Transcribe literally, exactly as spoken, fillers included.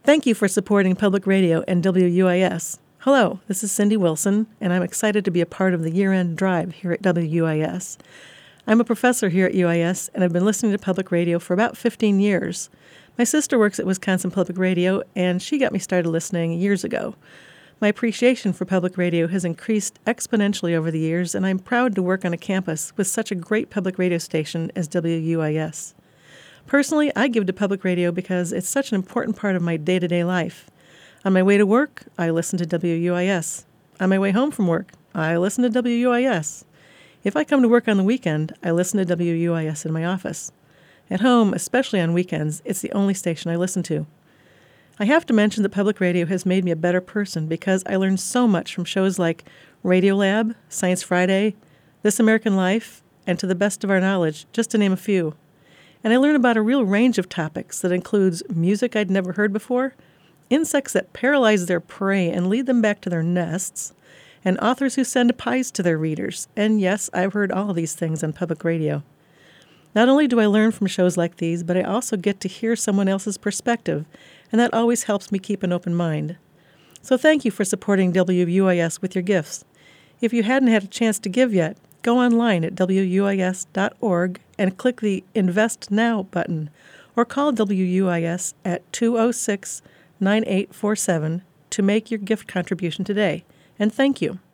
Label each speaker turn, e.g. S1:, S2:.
S1: Thank you for supporting public radio and W U I S. Hello, this is Cindy Wilson, and I'm excited to be a part of the year-end drive here at W U I S. I'm a professor here at U I S, and I've been listening to public radio for about fifteen years. My sister works at Wisconsin Public Radio, and she got me started listening years ago. My appreciation for public radio has increased exponentially over the years, and I'm proud to work on a campus with such a great public radio station as W U I S. Personally, I give to public radio because it's such an important part of my day-to-day life. On my way to work, I listen to W U I S. On my way home from work, I listen to W U I S. If I come to work on the weekend, I listen to W U I S in my office. At home, especially on weekends, it's the only station I listen to. I have to mention that public radio has made me a better person because I learned so much from shows like Radiolab, Science Friday, This American Life, and To the Best of Our Knowledge, just to name a few. And I learn about a real range of topics that includes music I'd never heard before, insects that paralyze their prey and lead them back to their nests, and authors who send pies to their readers. And yes, I've heard all of these things on public radio. Not only do I learn from shows like these, but I also get to hear someone else's perspective, and that always helps me keep an open mind. So thank you for supporting W U I S with your gifts. If you hadn't had a chance to give yet, go online at W U I S dot org and click the Invest Now button, or call W U I S at two oh six, nine eight four seven to make your gift contribution today. And thank you.